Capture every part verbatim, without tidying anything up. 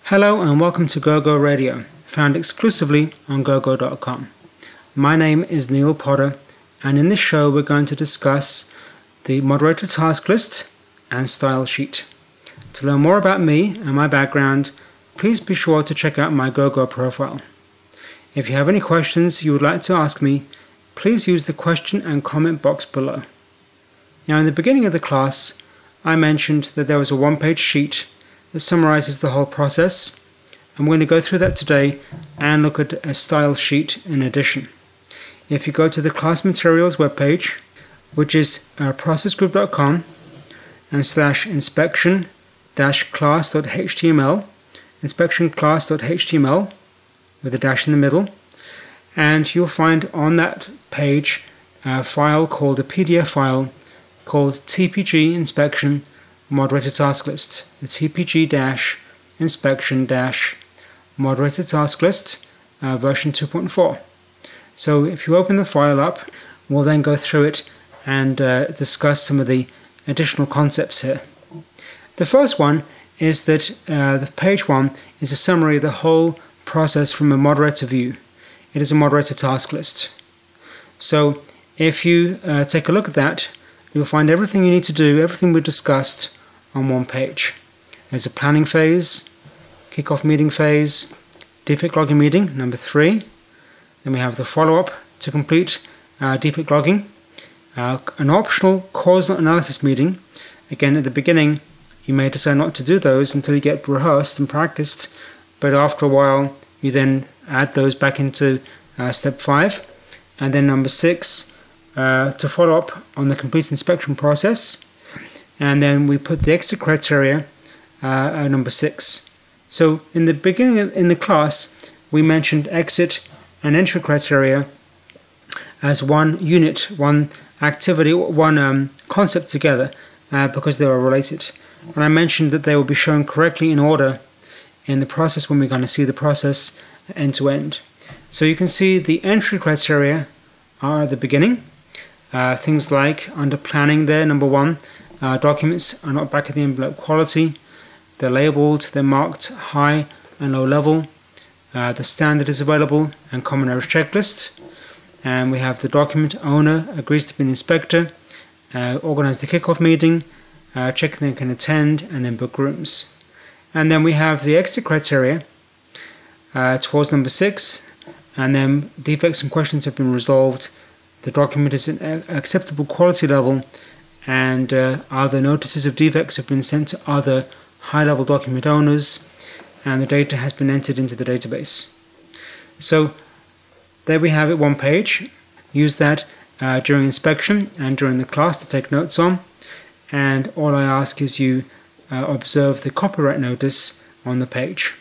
Hello and welcome to GoGo Radio, found exclusively on gogo dot com. My name is Neil Potter, and in this show we're going to discuss the moderator task list and style sheet. To learn more about me and my background, please be sure to check out my GoGo profile. If you have any questions you would like to ask me, please use the question and comment box below. Now, in the beginning of the class, I mentioned that there was a one-page sheet that summarizes the whole process. I'm going to go through that today and look at a style sheet in addition. If you go to the class materials webpage, which is uh, process group dot com and slash inspection dash class dot h t m l, inspection class dot h t m l with a dash in the middle, and you'll find on that page a file called a P D F file called T P G inspection moderator task list. The T P G dash inspection dash moderator task list uh, version two point four. So if you open the file up, we'll then go through it and uh, discuss some of the additional concepts here. The first one is that uh, the page one is a summary of the whole process from a moderator view. It is a moderator task list. So if you uh, take a look at that, you'll find everything you need to do, everything we discussed on one page. There's a planning phase, kickoff meeting phase, defect logging meeting, number three. Then we have the follow-up to complete uh, defect logging, uh, an optional causal analysis meeting. Again, at the beginning, you may decide not to do those until you get rehearsed and practiced, but after a while, you then add those back into uh, step five. And then number six, uh, to follow up on the complete inspection process. And then we put the exit criteria uh, at number six. So in the beginning of, in the class, we mentioned exit and entry criteria as one unit, one activity, one um, concept together uh, because they are related. And I mentioned that they will be shown correctly in order in the process when we're going to see the process end to end. So you can see the entry criteria are at the beginning. Uh, things like under planning there, number one, Uh, documents are not back of the envelope quality, they're labeled, they're marked high and low level, uh, the standard is available, and common errors checklist. And we have the document owner agrees to be an inspector, uh, organize the kickoff meeting, uh, check they can attend, and then book rooms. And then we have the exit criteria uh, towards number six, and then defects and questions have been resolved, the document is an acceptable quality level, and uh, other notices of defects have been sent to other high-level document owners, and the data has been entered into the database. So there we have it, one page. Use that uh, during inspection and during the class to take notes on, and all I ask is you uh, observe the copyright notice on the page.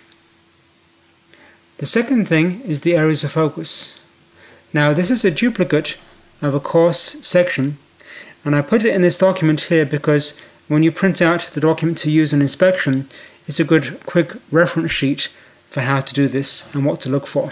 The second thing is the areas of focus. Now this is a duplicate of a course section, and I put it in this document here because when you print out the document to use on inspection, it's a good quick reference sheet for how to do this and what to look for.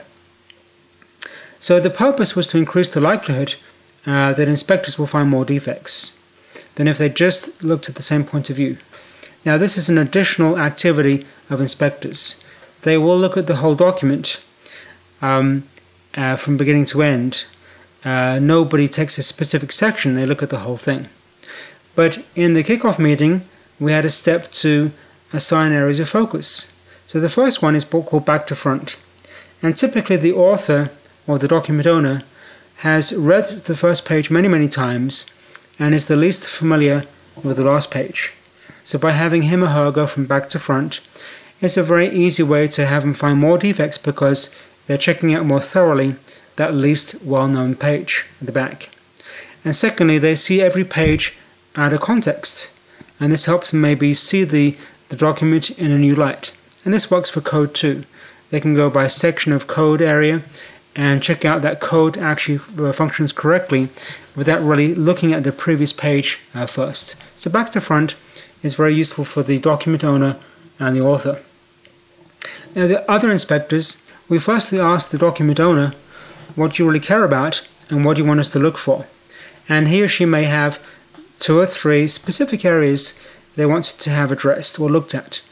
So the purpose was to increase the likelihood uh, that inspectors will find more defects than if they just looked at the same point of view. Now this is an additional activity of inspectors. They will look at the whole document um, uh, from beginning to end. Uh, nobody takes a specific section, they look at the whole thing. But in the kickoff meeting, we had a step to assign areas of focus. So the first one is called back to front. And typically the author or the document owner has read the first page many, many times and is the least familiar with the last page. So by having him or her go from back to front, it's a very easy way to have them find more defects because they're checking out more thoroughly that least well-known page at the back. And secondly, they see every page out of context, and this helps them maybe see the, the document in a new light. And this works for code too. They can go by section of code area and check out that code actually functions correctly without really looking at the previous page uh, first. So back to front is very useful for the document owner and the author. Now the other inspectors, we firstly ask the document owner what you really care about and what you want us to look for. And he or she may have two or three specific areas they want to have addressed or looked at.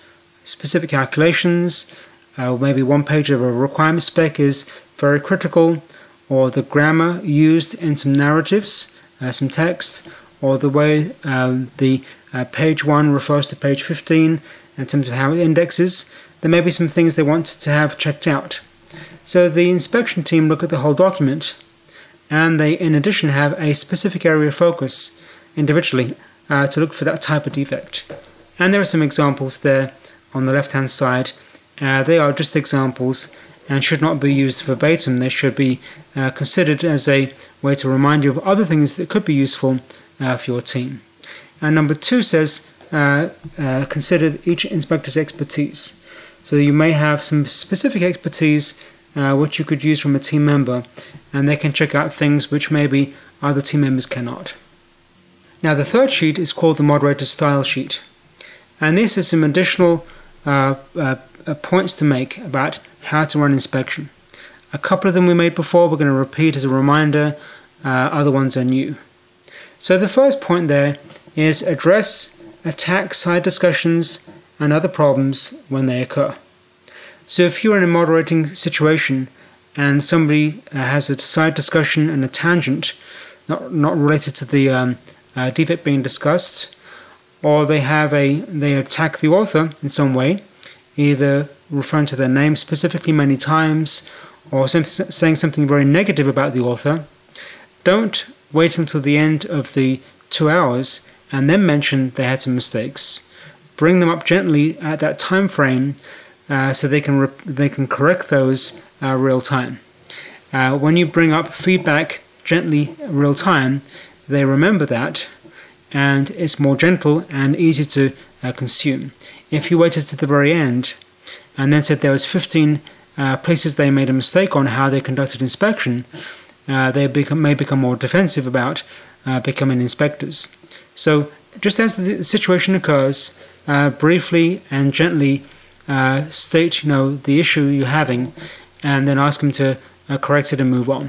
specific calculations, uh, maybe one page of a requirement spec is very critical, or the grammar used in some narratives, uh, some text, or the way um, the uh, page one refers to page fifteen in terms of how it indexes. There may be some things they want to have checked out. So the inspection team look at the whole document, and they in addition have a specific area of focus individually uh, to look for that type of defect. And there are some examples there on the left hand side. Uh, they are just examples and should not be used verbatim. They should be uh, considered as a way to remind you of other things that could be useful uh, for your team. And number two says uh, uh, consider each inspector's expertise. So you may have some specific expertise uh, which you could use from a team member, and they can check out things which maybe other team members cannot. Now the third sheet is called the moderator style sheet, and this is some additional uh, uh, uh, points to make about how to run inspection. A couple of them we made before, we're going to repeat as a reminder, uh, other ones are new. So the first point there is address, attack side discussions and other problems when they occur. So if you're in a moderating situation and somebody uh, has a side discussion and a tangent not, not related to the um, uh, defect being discussed, or they have a they attack the author in some way, either referring to their name specifically many times or some, saying something very negative about the author, don't wait until the end of the two hours and then mention they had some mistakes. Bring them up gently at that time frame uh, so they can re- they can correct those uh, real time. Uh, when you bring up feedback gently real time, they remember that, and it's more gentle and easy to uh, consume. If you waited to the very end and then said there was fifteen uh, places they made a mistake on how they conducted inspection, uh, they become, may become more defensive about uh, becoming inspectors. So just as the situation occurs, uh, briefly and gently uh, state, you know, the issue you're having, and then ask them to uh, correct it and move on.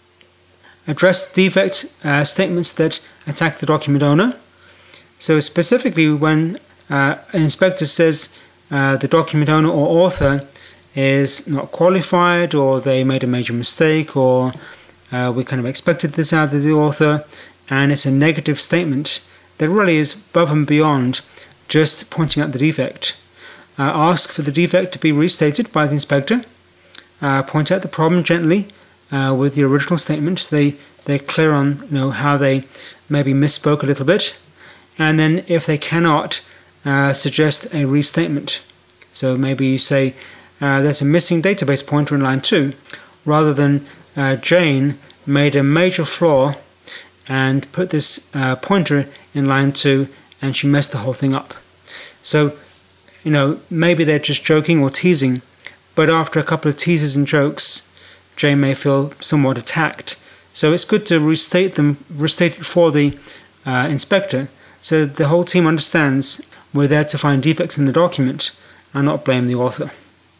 Address defect uh, statements that attack the document owner. So specifically when uh, an inspector says uh, the document owner or author is not qualified, or they made a major mistake, or uh, we kind of expected this out of the author, and it's a negative statement that really is above and beyond just pointing out the defect. Uh, ask for the defect to be restated by the inspector. Uh, point out the problem gently uh, with the original statement so they, they're clear on, you know, how they maybe misspoke a little bit. And then if they cannot, uh, suggest a restatement. So maybe you say uh, there's a missing database pointer in line two, rather than uh, Jane made a major flaw and put this uh, pointer in line two and she messed the whole thing up. So, you know, maybe they're just joking or teasing, but after a couple of teases and jokes, Jane may feel somewhat attacked. So it's good to restate them, restate it for the uh, inspector, so the whole team understands we're there to find defects in the document and not blame the author.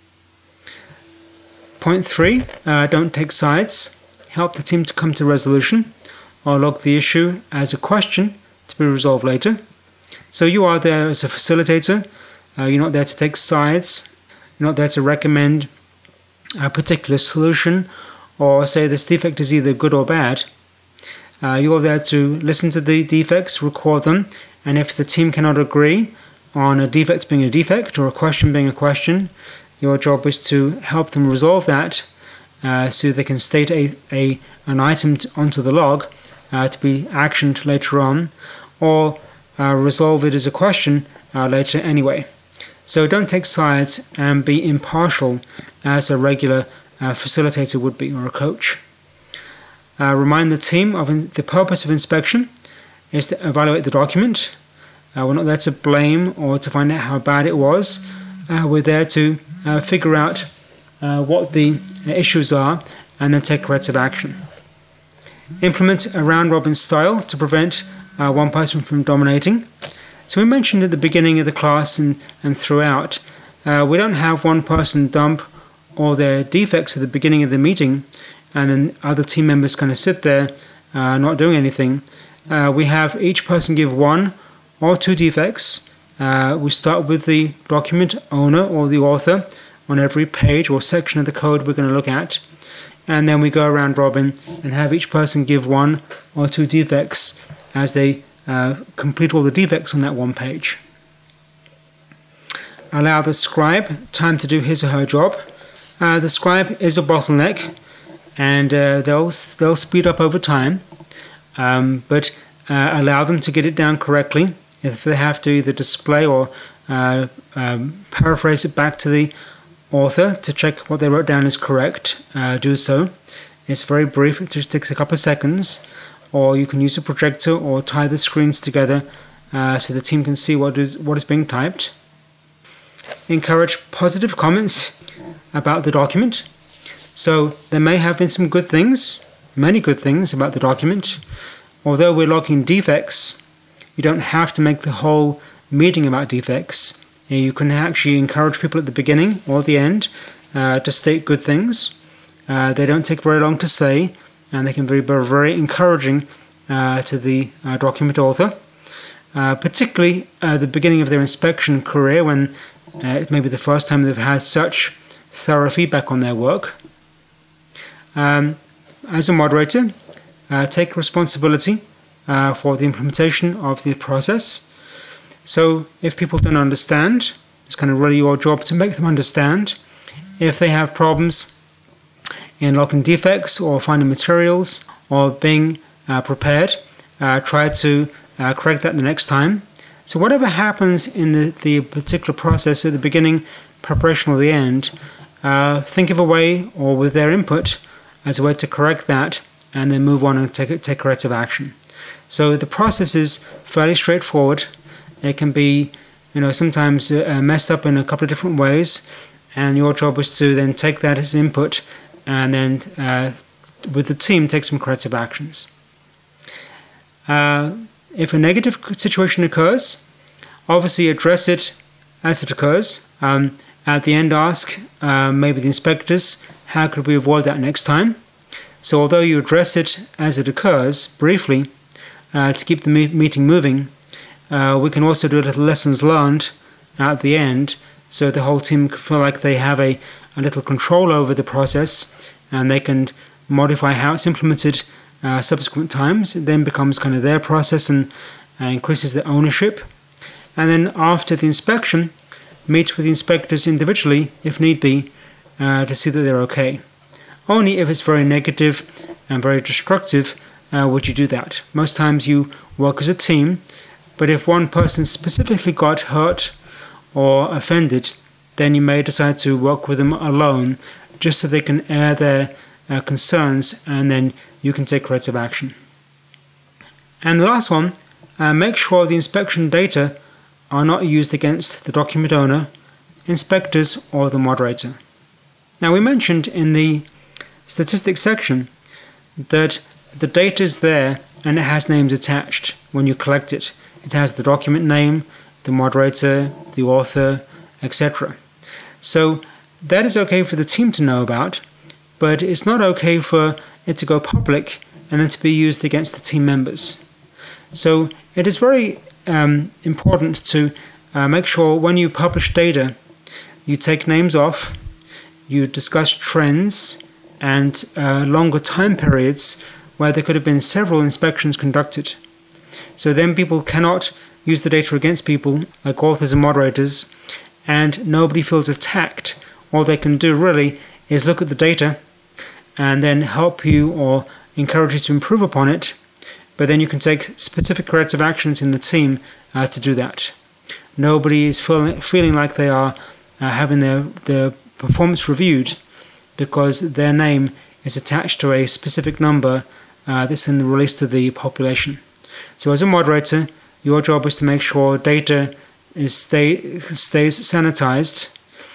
Point three, uh, don't take sides. Help the team to come to resolution, or log the issue as a question to be resolved later. So you are there as a facilitator. Uh, you're not there to take sides. You're not there to recommend a particular solution or say this defect is either good or bad. Uh, you're there to listen to the defects, record them, and if the team cannot agree on a defect being a defect or a question being a question, your job is to help them resolve that uh, so they can state a, a an item to, onto the log uh, to be actioned later on, or uh, resolve it as a question uh, later anyway. So don't take sides and be impartial as a regular uh, facilitator would be, or a coach. Uh, remind the team of in, the purpose of inspection is to evaluate the document. Uh, we're not there to blame or to find out how bad it was. Uh, we're there to uh, figure out uh, what the issues are and then take corrective action. Implement a round-robin style to prevent uh, one person from dominating. So we mentioned at the beginning of the class and, and throughout, uh, we don't have one person dump all their defects at the beginning of the meeting and then other team members kind of sit there uh, not doing anything. Uh, we have each person give one or two defects uh, we start with the document owner or the author on every page or section of the code we're going to look at. And then we go around robin and have each person give one or two defects as they uh, complete all the defects on that one page. Allow the scribe time to do his or her job. Uh, the scribe is a bottleneck, and uh, they'll they'll speed up over time, um, but uh, allow them to get it down correctly. If they have to either display or uh, um, paraphrase it back to the author to check what they wrote down is correct, uh, do so. It's very brief, it just takes a couple of seconds, or you can use a projector or tie the screens together uh, so the team can see what is what is being typed. Encourage positive comments about the document. So there may have been some good things, many good things about the document. Although we're logging defects, you don't have to make the whole meeting about defects. You can actually encourage people at the beginning or the end uh, to state good things. Uh, they don't take very long to say, and they can be very, very encouraging uh, to the uh, document author, uh, particularly at the beginning of their inspection career, when uh, it may be the first time they've had such thorough feedback on their work. Um, as a moderator, uh, take responsibility uh, for the implementation of the process. So if people don't understand, it's kind of really your job to make them understand. If they have problems in logging defects or finding materials or being uh, prepared, uh, try to uh, correct that the next time. So whatever happens in the, the particular process at the beginning, preparation, or the end, uh, think of a way, or with their input, as a way to correct that and then move on and take, take corrective action. So the process is fairly straightforward. It can be, you know, sometimes uh, messed up in a couple of different ways, and your job is to then take that as input and then uh, with the team take some corrective actions. Uh, if a negative situation occurs, obviously address it as it occurs. Um, at the end ask uh, maybe the inspectors, how could we avoid that next time? So although you address it as it occurs briefly uh, to keep the me- meeting moving, uh, we can also do a little lessons learned at the end, so the whole team can feel like they have a, a little control over the process and they can modify how it's implemented uh, subsequent times. It then becomes kind of their process and uh, increases their ownership. And then after the inspection, meet with the inspectors individually if need be uh, to see that they're okay. Only if it's very negative and very destructive uh, would you do that. Most times you work as a team, but if one person specifically got hurt or offended, then you may decide to work with them alone just so they can air their uh, concerns, and then you can take corrective action. And the last one, uh, make sure the inspection data are not used against the document owner, inspectors, or the moderator. Now, we mentioned in the statistics section that the data is there and it has names attached when you collect it. It has the document name, the moderator, the author, et cetera. So that is okay for the team to know about, but it's not okay for it to go public and then to be used against the team members. So it is very um, important to uh, make sure when you publish data, you take names off, you discuss trends and uh, longer time periods where there could have been several inspections conducted. So then people cannot use the data against people like authors and moderators, and nobody feels attacked. All they can do really is look at the data and then help you or encourage you to improve upon it, but then you can take specific corrective actions in the team uh, to do that. Nobody is feeling, feeling like they are uh, having their, their performance reviewed because their name is attached to a specific number uh, that's then released to the population. So as a moderator, your job is to make sure data is stay, stays sanitized,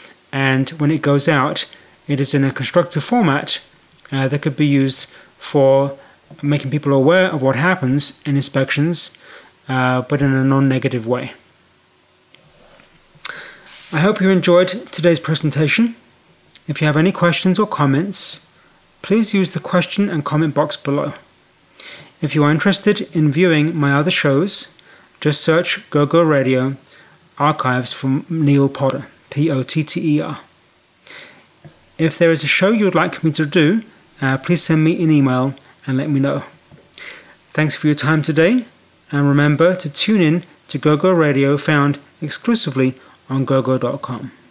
and when it goes out, it is in a constructive format uh, that could be used for making people aware of what happens in inspections, uh, but in a non-negative way. I hope you enjoyed today's presentation. If you have any questions or comments, please use the question and comment box below. If you are interested in viewing my other shows, just search GoGo Radio archives from Neil Potter, P O T T E R. If there is a show you would like me to do, uh, please send me an email and let me know. Thanks for your time today, and remember to tune in to GoGo Radio, found exclusively on gogo dot com.